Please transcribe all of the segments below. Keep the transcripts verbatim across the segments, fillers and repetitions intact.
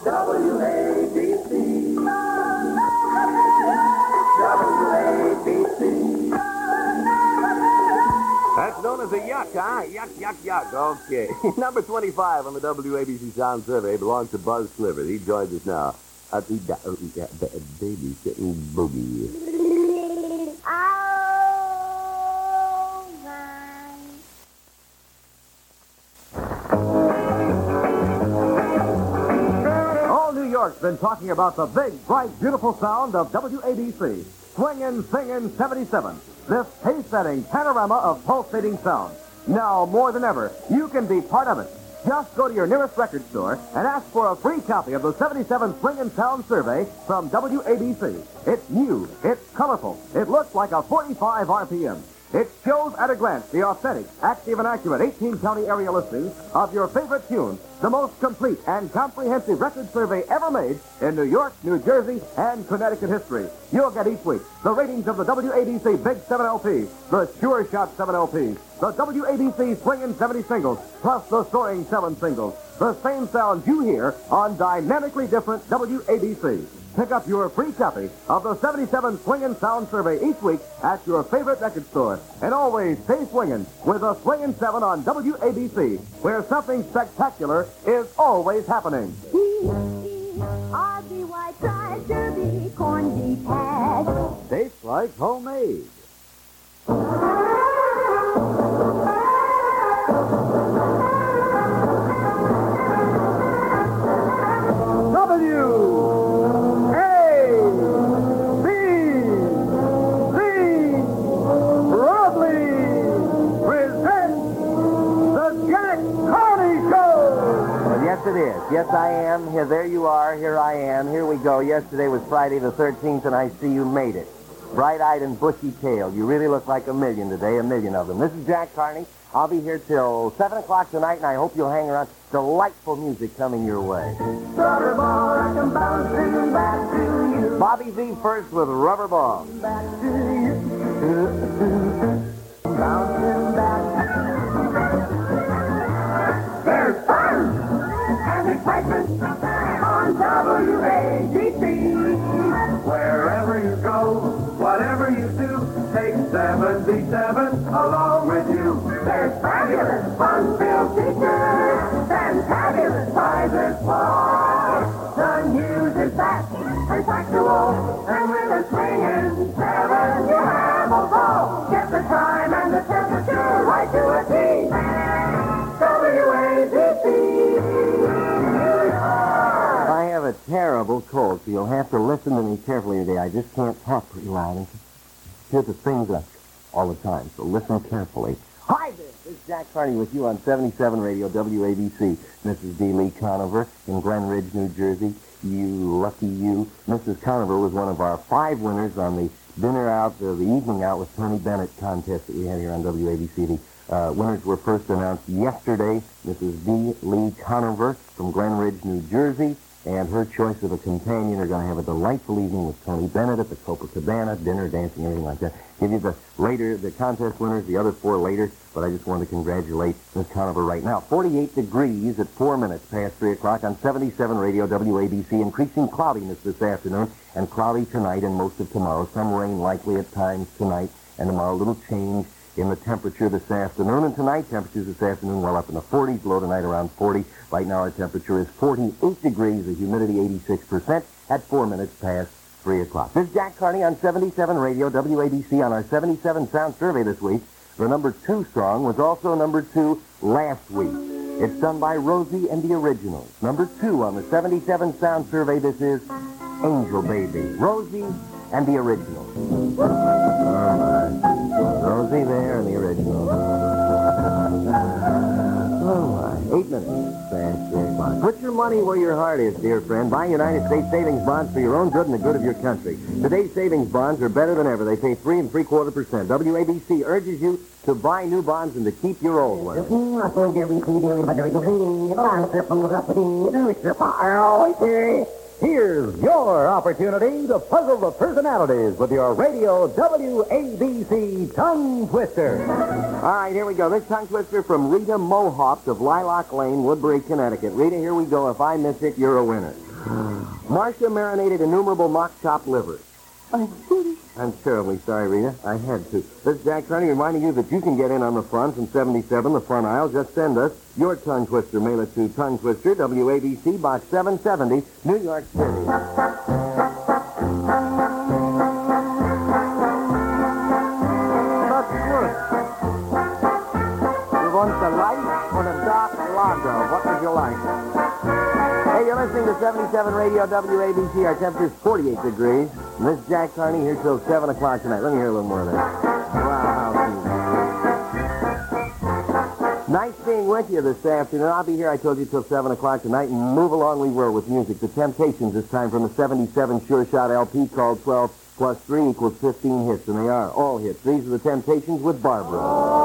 W A B C. W A B C. That's known as a yuck, huh? Yuck, yuck, yuck. Okay. Number twenty-five on the W A B C Sound Survey belongs to Buzz Slivers. He joins us now at the babysitting boogie. All New York's been talking about the big, bright, beautiful sound of W A B C. Swingin', singin' seventy-seven. This pace-setting panorama of pulsating sound. Now, more than ever, you can be part of it. Just go to your nearest record store and ask for a free copy of the seventy-seven Swingin' Sound Survey from W A B C. It's new. It's colorful. It looks like a forty-five R P M. It shows at a glance the authentic, active, and accurate eighteen-county area listings of your favorite tunes, the most complete and comprehensive record survey ever made in New York, New Jersey, and Connecticut history. You'll get each week the ratings of the W A B C Big seven L P, the Sure Shot seven L P, the W A B C Swingin' seventy singles, plus the Soaring seven singles. The same sounds you hear on dynamically different W A B C. Pick up your free copy of the seventy-seven Swingin' Sound Survey each week at your favorite record store. And always stay swingin' with the Swingin' seven on W A B C, where something spectacular is always happening. R B Y tries to be corned beef hash. Tastes like homemade. W Yes, it is. Yes, I am. Here, there you are. Here I am. Here we go. Yesterday was Friday the thirteenth, and I see you made it. Bright-eyed and bushy-tailed. You really look like a million today, a million of them. This is Jack Carney. I'll be here till seven o'clock tonight, and I hope you'll hang around. Delightful music coming your way. Rubber ball, I come bouncing back to you. Bobby V first with Rubber Ball. Back to you. Bouncing back. There's fun and excitement on W A B C. Wherever you go, whatever you do, take seventy-seven along with you. There's fabulous, fun-filled features and fabulous prizes for. The news is fast and factual, and with a swinging seven, you have a ball. Get the time and the temperature right to a T. W A B C. I have a terrible cold, so you'll have to listen to me carefully today. I just can't talk pretty loud and hear the things up all the time, so listen carefully. Hi there, this is Jack Carney with you on seventy-seven Radio W A B C. Missus D. Lee Conover in Glen Ridge, New Jersey. You lucky you. Missus Conover was one of our five winners on the dinner out, uh, the evening out with Tony Bennett contest that we had here on W A B C. The uh, winners were first announced yesterday. Missus D. Lee Conover from Glen Ridge, New Jersey, and her choice of a companion are going to have a delightful evening with Tony Bennett at the Copacabana, dinner, dancing, everything like that. Give you the later, the contest winners, the other four later, but I just wanted to congratulate Miss Conover right now. forty-eight degrees at four minutes past three o'clock on seventy-seven Radio W A B C. Increasing cloudiness this afternoon and cloudy tonight and most of tomorrow. Some rain likely at times tonight and tomorrow. A little change in the temperature this afternoon. And tonight, temperatures this afternoon well up in the forties, low tonight around forty. Right now, our temperature is forty-eight degrees, the humidity eighty-six percent at four minutes past three o'clock. This is Jack Carney on seventy-seven Radio W A B C on our seventy-seven Sound Survey this week. The number two song was also number two last week. It's done by Rosie and the Originals. Number two on the seventy-seven Sound Survey, this is Angel Baby. Rosie and the Originals. All right. Rosie there and the Originals. Oh, my. Eight minutes past three o'clock. Put your money where your heart is, dear friend. Buy United States savings bonds for your own good and the good of your country. Today's savings bonds are better than ever. They pay three and three quarter percent. W A B C urges you to buy new bonds and to keep your old ones. Here's your opportunity to puzzle the personalities with your radio W A B C Tongue Twister. All right, here we go. This tongue twister from Rita Mohawk of Lilac Lane, Woodbury, Connecticut. Rita, here we go. If I miss it, you're a winner. Marcia marinated innumerable mock chopped livers. I'm terribly sorry, Rita. I had to. This is Jack Carney reminding you that you can get in on the fun from seventy-seven, the fun aisle. Just send us your tongue twister. Mail it to Tongue Twister, W A B C, Box seven seventy, New York City. That's good. You want the light or the dark lager? What would you like? Hey, you're listening to seventy-seven Radio W A B C. Our temperature's forty-eight degrees. And this is Jack Carney here till seven o'clock tonight. Let me hear a little more of that. Wow, how cute. Nice being with you this afternoon. I'll be here, I told you, till seven o'clock tonight. And move along we will with music. The Temptations this time from the seventy-seven Sure Shot L P called twelve plus three equals fifteen hits. And they are all hits. These are the Temptations with Barbara.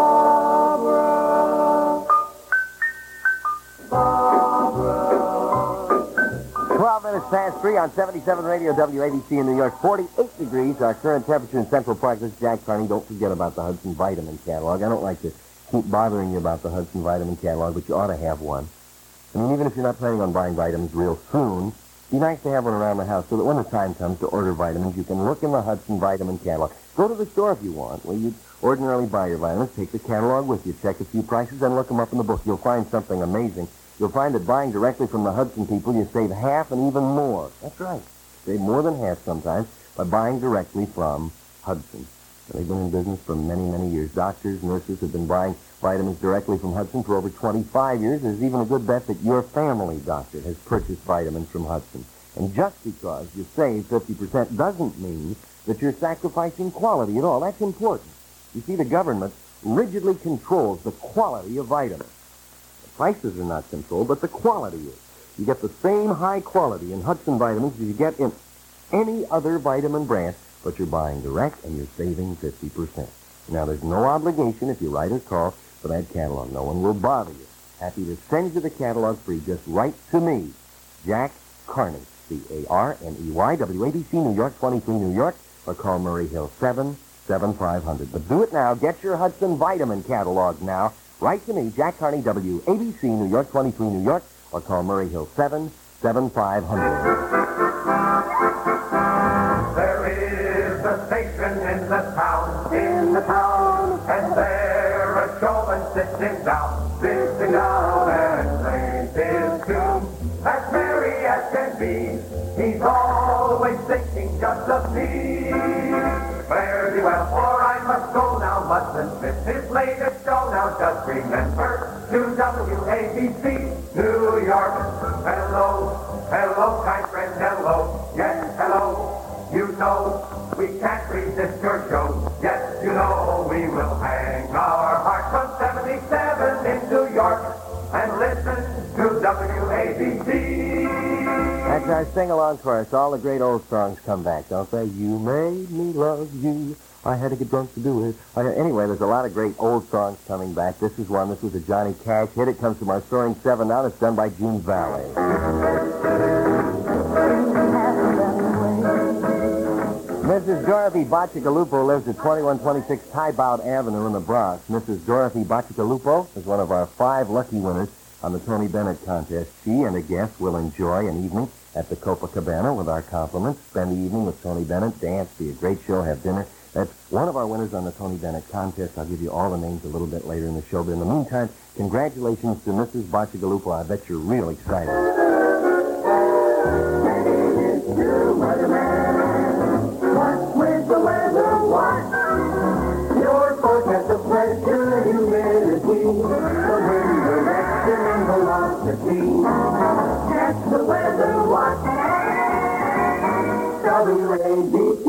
twelve minutes past three on seventy-seven Radio W A B C in New York. forty-eight degrees, our current temperature in Central Park. This is Jack Carney. Don't forget about the Hudson Vitamin Catalog. I don't like to keep bothering you about the Hudson Vitamin Catalog, but you ought to have one. I mean, even if you're not planning on buying vitamins real soon, it'd be nice to have one around the house so that when the time comes to order vitamins, you can look in the Hudson Vitamin Catalog. Go to the store if you want, where you ordinarily buy your vitamins. Take the catalog with you. Check a few prices and look them up in the book. You'll find something amazing. You'll find that buying directly from the Hudson people, you save half and even more. That's right. Save more than half sometimes by buying directly from Hudson. They've been in business for many, many years. Doctors, nurses have been buying vitamins directly from Hudson for over twenty-five years. There's even a good bet that your family doctor has purchased vitamins from Hudson. And just because you save fifty percent doesn't mean that you're sacrificing quality at all. That's important. You see, the government rigidly controls the quality of vitamins. Prices are not controlled, but the quality is. You get the same high quality in Hudson vitamins as you get in any other vitamin brand, but you're buying direct and you're saving fifty percent. Now, there's no obligation if you write or call for that catalog. No one will bother you. Happy to send you the catalog free. Just write to me, Jack Carney, C A R N E Y, W A B C, New York, twenty-three, New York, or call Murray Hill, seven seven five hundred. But do it now. Get your Hudson Vitamin catalog now. Write to me, Jack Carney, W A B C, New York, twenty-three, New York, or call Murray Hill, seven seven five hundred. There is a station in the town, in the town, and there a showman sitting down, sitting down and plays his tune, as merry as can be. He's always thinking just of me. Fare thee well, for I must go now, mustn't miss his latest show now. Just remember to W A B C, New York. Hello, hello, kind friend, hello. Yes, hello. You know we can't resist your show. Yes, you know we will hang our hearts from seventy-seven in New York and listen to W A B C. That's our sing-along chorus. All the great old songs come back, don't they? You made me love you. I had to get drunk to do it. I, anyway, there's a lot of great old songs coming back. This is one. This was a Johnny Cash hit. It comes from our Soaring Seven now. It's done by June Valley. Missus Dorothy Bacigalupo lives at twenty-one twenty-six Tyebout Avenue in the Bronx. Missus Dorothy Bacigalupo is one of our five lucky winners on the Tony Bennett contest. She and a guest will enjoy an evening at the Copacabana with our compliments. Spend the evening with Tony Bennett, dance, see a great show, have dinner. That's one of our winners on the Tony Bennett contest. I'll give you all the names a little bit later in the show. But in the meantime, congratulations to Missus Bacigalupo. I bet you're real excited. What's with the weather? What? Your forecast of pressure and humidity. The wind direction and velocity. That's the weather. What? W A B C.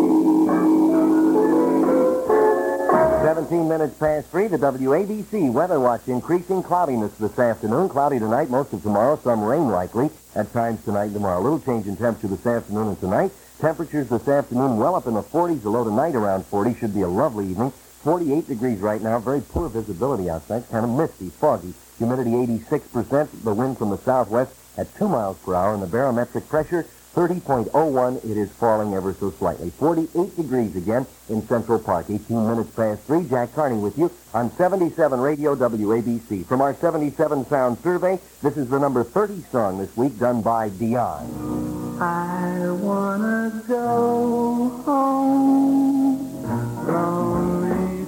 seventeen minutes past three, the W A B C Weather Watch. Increasing cloudiness this afternoon. Cloudy tonight, most of tomorrow, some rain likely at times tonight and tomorrow. A little change in temperature this afternoon and tonight. Temperatures this afternoon well up in the forties. The low tonight around forty. Should be a lovely evening. forty-eight degrees right now. Very poor visibility outside. Kind of misty, foggy. Humidity eighty-six percent. The wind from the southwest at two miles per hour. And the barometric pressure thirty point oh one. It is falling ever so slightly. forty-eight degrees again in Central Park. eighteen minutes past three. Jack Carney with you on seventy-seven Radio W A B C. From our seventy-seven Sound Survey, this is the number thirty song this week done by Dion. I wanna go home, lonely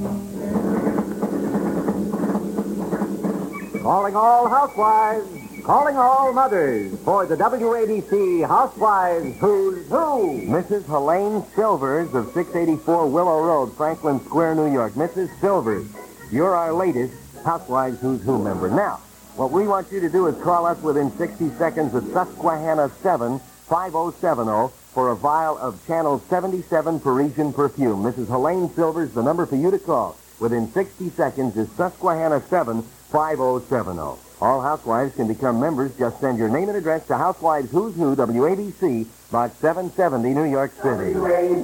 feet. Calling all housewives, calling all mothers for the W A B C Housewives Who's Who. Missus Helene Silvers of six eighty-four Willow Road, Franklin Square, New York. Missus Silvers, you're our latest Housewives Who's Who member. Now, what we want you to do is call us within sixty seconds at Susquehanna seven five oh seven oh for a vial of Channel seventy-seven Parisian perfume. Missus Helene Silvers, the number for you to call within sixty seconds is Susquehanna seven five oh seven oh. All housewives can become members. Just send your name and address to Housewives Who's Who, W A B C, Box seven seventy, New York City.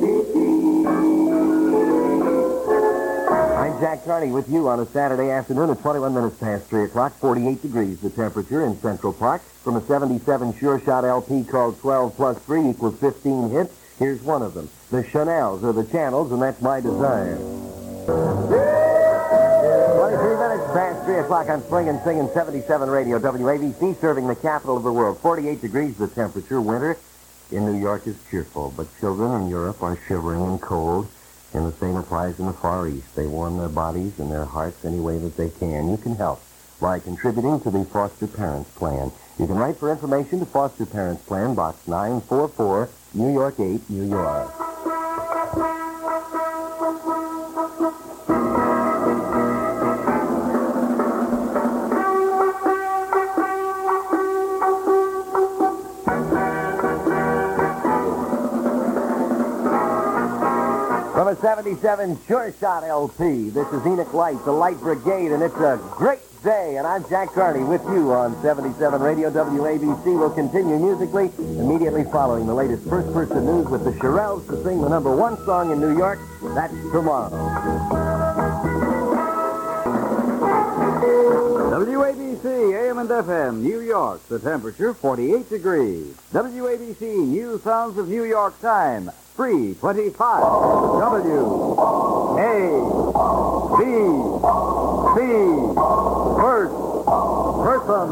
I'm Jack Carney with you on a Saturday afternoon at twenty-one minutes past three o'clock, forty-eight degrees the temperature in Central Park. From a seventy-seven Sure Shot L P called twelve plus three equals fifteen hits, here's one of them. The Chanels are the channels, and that's my desire. twenty-three minutes past three o'clock on Swing and Singing seventy-seven Radio, W A B C, serving the capital of the world. forty-eight degrees the temperature. Winter in New York is cheerful, but children in Europe are shivering and cold. And the same applies in the Far East. They warm their bodies and their hearts any way that they can. You can help by contributing to the Foster Parents Plan. You can write for information to Foster Parents Plan, Box nine forty-four, New York eight, New York. From a seventy-seven Sure Shot L P, this is Enoch Light, the Light Brigade, and it's a great day. And I'm Jack Carney with you on seventy-seven Radio, W A B C. We'll continue musically immediately following the latest first-person news with the Shirelles to sing the number one song in New York. That's Tomorrow. W A B C, A M and F M, New York. The temperature, forty-eight degrees. W A B C, New Sounds of New York time. three twenty-five. W A B C. First Person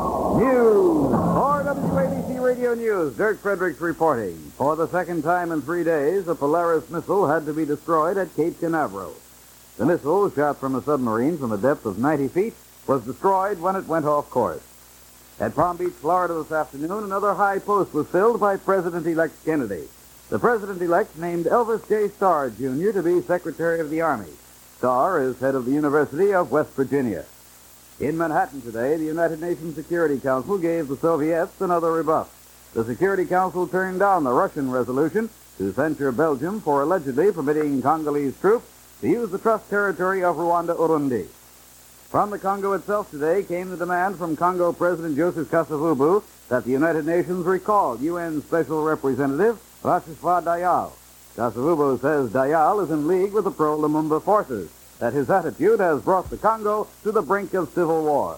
News. For W A B C Radio News, Dirk Fredericks reporting. For the second time in three days, a Polaris missile had to be destroyed at Cape Canaveral. The missile, shot from a submarine from a depth of ninety feet, was destroyed when it went off course. At Palm Beach, Florida this afternoon, another high post was filled by President-elect Kennedy. The President-elect named Elvis J. Starr, Junior to be Secretary of the Army. Starr is head of the University of West Virginia. In Manhattan today, the United Nations Security Council gave the Soviets another rebuff. The Security Council turned down the Russian resolution to censure Belgium for allegedly permitting Congolese troops to use the trust territory of Rwanda-Urundi. From the Congo itself today came the demand from Congo President Joseph Kasavubu that the United Nations recall U N Special Representative Rachishwa Dayal. Kasavubu says Dayal is in league with the pro-Lumumba forces, that his attitude has brought the Congo to the brink of civil war.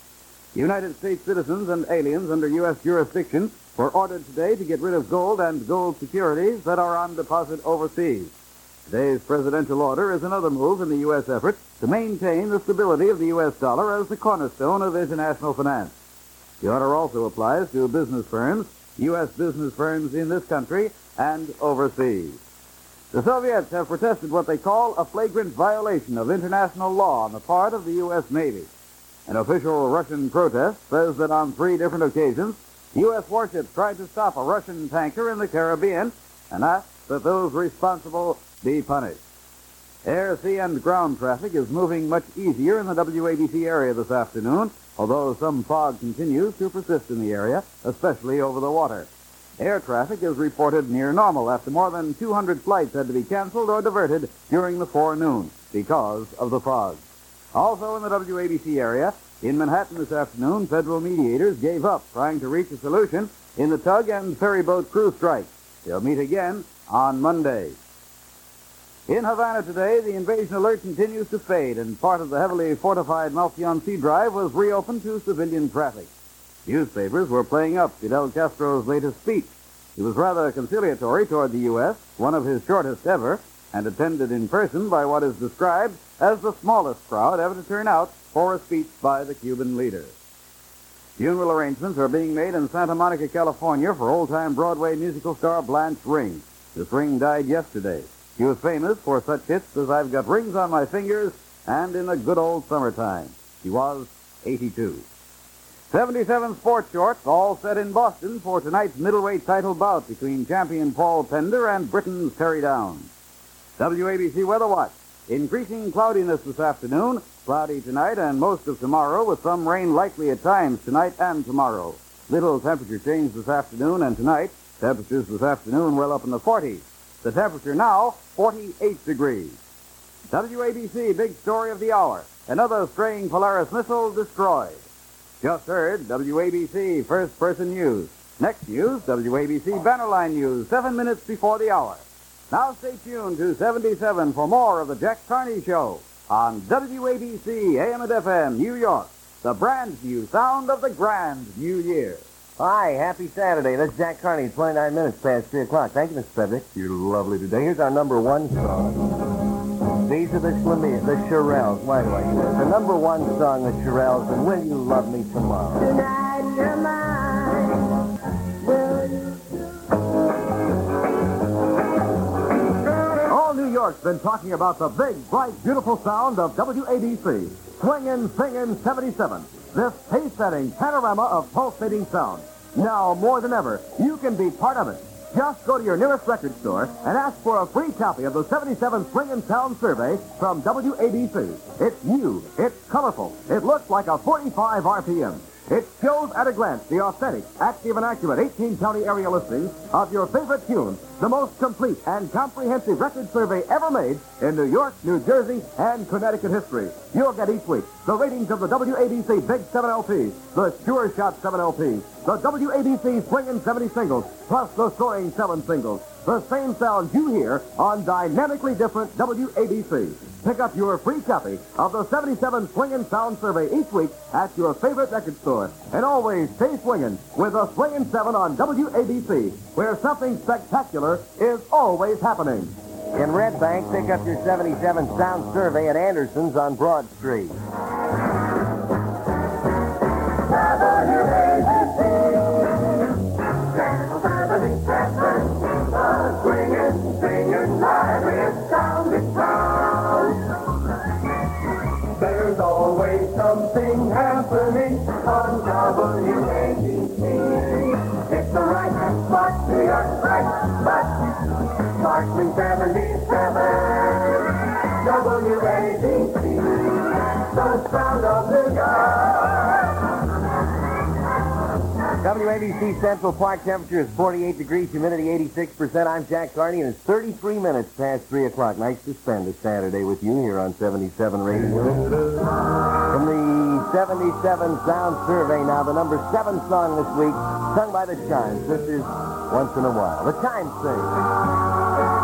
United States citizens and aliens under U S jurisdiction were ordered today to get rid of gold and gold securities that are on deposit overseas. Today's presidential order is another move in the U S effort to maintain the stability of the U S dollar as the cornerstone of international finance. The order also applies to business firms, U S business firms in this country and overseas. The Soviets have protested what they call a flagrant violation of international law on the part of the U S Navy. An official Russian protest says that on three different occasions, U S warships tried to stop a Russian tanker in the Caribbean and asked that those responsible be punished. Air, sea, and ground traffic is moving much easier in the W A B C area this afternoon, although some fog continues to persist in the area, especially over the water. Air traffic is reported near normal after more than two hundred flights had to be canceled or diverted during the forenoon because of the fog. Also in the W A B C area, in Manhattan this afternoon, federal mediators gave up trying to reach a solution in the tug and ferryboat crew strike. They'll meet again on Monday. In Havana today, the invasion alert continues to fade, and part of the heavily fortified Malfion Sea Drive was reopened to civilian traffic. Newspapers were playing up Fidel Castro's latest speech. He was rather conciliatory toward the U S, one of his shortest ever, and attended in person by what is described as the smallest crowd ever to turn out for a speech by the Cuban leader. Funeral arrangements are being made in Santa Monica, California for old-time Broadway musical star Blanche Ring. This Ring died yesterday. She was famous for such hits as I've Got Rings on My Fingers and In the Good Old Summertime. She was eighty-two. seventy-seven sports shorts all set in Boston for tonight's middleweight title bout between champion Paul Pender and Britain's Terry Downs. W A B C Weather Watch. Increasing cloudiness this afternoon, cloudy tonight and most of tomorrow with some rain likely at times tonight and tomorrow. Little temperature change this afternoon and tonight. Temperatures this afternoon well up in the forties. The temperature now, forty-eight degrees. W A B C Big Story of the Hour. Another straying Polaris missile destroyed. Just heard W A B C First Person News. Next news, W A B C Bannerline News, seven minutes before the hour. Now stay tuned to seventy-seven for more of the Jack Carney Show on W A B C A M and F M, New York, the brand new sound of the grand new year. Hi, happy Saturday. That's Jack Carney, twenty-nine minutes past three o'clock. Thank you, Mister Frederick. You're lovely today. Here's our number one song. These are the Schlemiers, the Shirelles. Why do I say it? The number one song, the Shirelles, and Will You Love Me Tomorrow? Tonight you're mine. Will you? All New York's been talking about the big, bright, beautiful sound of W A B C. Swingin', singin', seventy-seven. This pace-setting panorama of pulsating sound. Now, more than ever, you can be part of it. Just go to your nearest record store and ask for a free copy of the seventy-seven Swing and Sound Survey from W A B C. It's new, it's colorful, it looks like a forty-five R P M. It shows at a glance the authentic, active and accurate eighteen-county area listings of your favorite tunes, the most complete and comprehensive record survey ever made in New York, New Jersey, and Connecticut history. You'll get each week the ratings of the W A B C Big seven L Ps, the Sure Shot seven L Ps, the W A B C Swingin' seventy singles, plus the Soaring seven singles. The same sound you hear on dynamically different W A B C. Pick up your free copy of the seventy-seven Swingin' Sound Survey each week at your favorite record store. And always stay swingin' with the Swingin' seven on W A B C, where something spectacular is always happening. In Red Bank, pick up your seventy-seven Sound Survey at Anderson's on Broad Street. W A B C, Channel seventy-seven, the swinging, singing, lively, sounding sound. There's always something happening on W A B C. It's the right spot, New York's right spot, sparkling seventy-seven, W A B C, the sound of New York. W A B C Central Park temperature is forty-eight degrees, humidity eighty-six percent. I'm Jack Carney, and it's thirty-three minutes past three o'clock. Nice to spend a Saturday with you here on seventy-seven Radio. From the seventy-seven Sound Survey, now the number seven song this week, sung by the Chimes. This is Once in a While. The Chimes sing.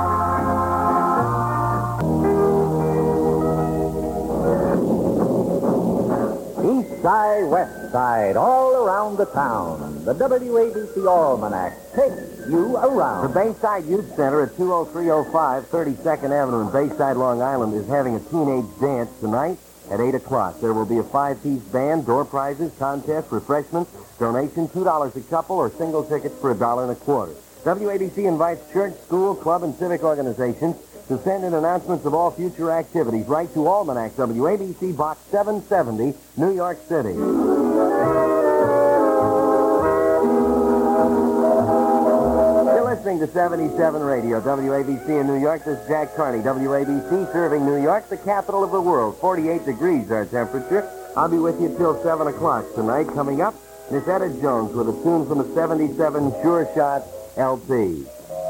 East side, west side, all around the town. The W A B C Almanac takes you The around. Bayside Youth Center at two oh three oh five thirty-second Avenue in Bayside, Long Island is having a teenage dance tonight at eight o'clock. There will be a five-piece band, door prizes, contest, refreshments, donation, two dollars a couple, or single tickets for a dollar and a quarter. W A B C invites church, school, club, and civic organizations to send in announcements of all future activities. Write to Almanac, W A B C, Box seven seventy, New York City. You're listening to seventy-seven Radio, W A B C in New York. This is Jack Carney, W A B C, serving New York, the capital of the world. forty-eight degrees our temperature. I'll be with you till seven o'clock tonight. Coming up, Miss Etta Jones with a tune from the seventy-seven Sure Shot L P.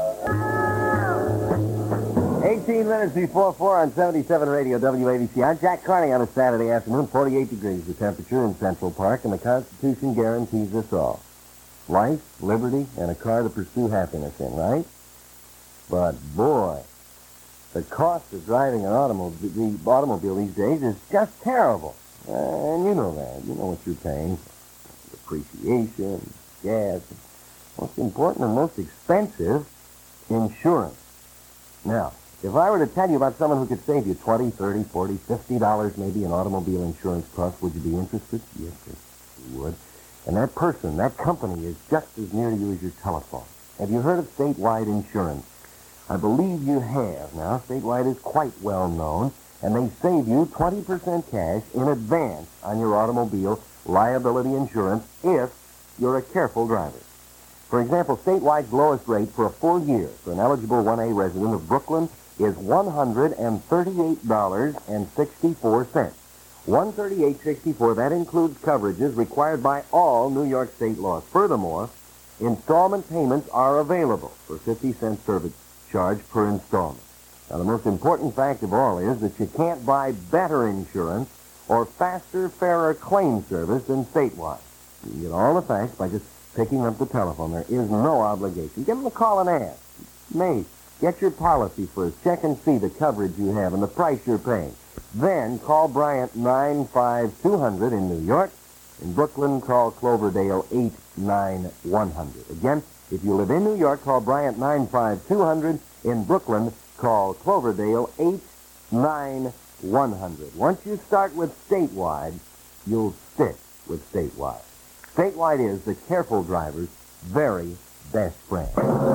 eighteen minutes before four on seventy-seven Radio, W A B C. I'm Jack Carney on a Saturday afternoon. forty-eight degrees the temperature in Central Park, and the Constitution guarantees us all life, liberty, and a car to pursue happiness in, right? But, boy, the cost of driving an automobile, the automobile these days is just terrible. Uh, and you know that. You know what you're paying. Depreciation, gas, most important and most expensive, insurance. Now, if I were to tell you about someone who could save you twenty, thirty, forty, fifty dollars maybe in automobile insurance costs, would you be interested? Yes, you would. And that person, that company, is just as near to you as your telephone. Have you heard of Statewide Insurance? I believe you have. Now, Statewide is quite well known, and they save you twenty percent cash in advance on your automobile liability insurance if you're a careful driver. For example, Statewide's lowest rate for a full year for an eligible one A resident of Brooklyn is one hundred thirty-eight dollars and sixty-four cents. one hundred thirty-eight dollars and sixty-four cents. That includes coverages required by all New York state laws. Furthermore, installment payments are available for fifty cents service charge per installment. Now, the most important fact of all is that you can't buy better insurance or faster, fairer claim service than Statewide. You can get all the facts by just picking up the telephone. There is no obligation. Give them a call and ask. May, get your policy first. Check and see the coverage you have and the price you're paying. Then call Bryant nine five two hundred in New York. In Brooklyn, call Cloverdale eight nine one hundred. Again, if you live in New York, call Bryant nine five two hundred. In Brooklyn, call Cloverdale eight nine one hundred. Once you start with Statewide, you'll stick with Statewide. Statewide is the careful driver's very best friend.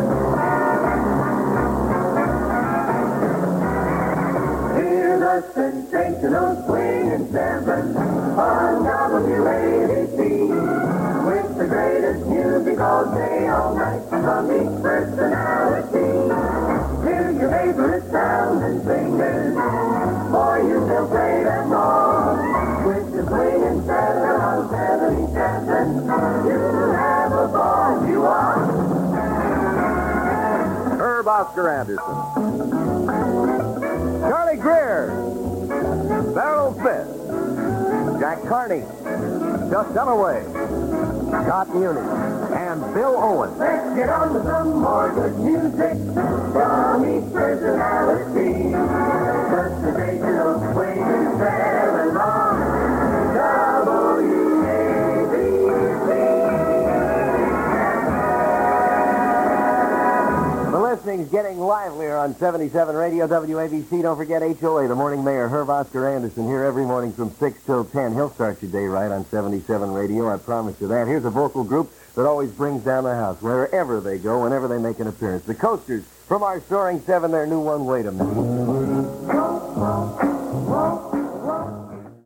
Hear the sensational swinging seven on W A B C with the greatest music all day, all night from each personality. Hear your favorite sounds and singers, for you will play them all. With the swinging seven on seventy-seven, you'll have a ball. You are Herb Oscar Anderson, Charlie Greer, Beryl Fifth, Jack Carney, Just Dunaway, Scott Muni, and Bill Owen. Let's get on to some more good music from each personality. Just the sensational swinging seven on W A B C. The listening's getting livelier on seventy-seven Radio W A B C. Don't forget H O A, the morning mayor, Herb Oscar Anderson, here every morning from six till ten. He'll start your day right on seventy-seven Radio, I promise you that. Here's a vocal group that always brings down the house, wherever they go, whenever they make an appearance. The Coasters, from our soaring seven, their new one, Wait a Minute.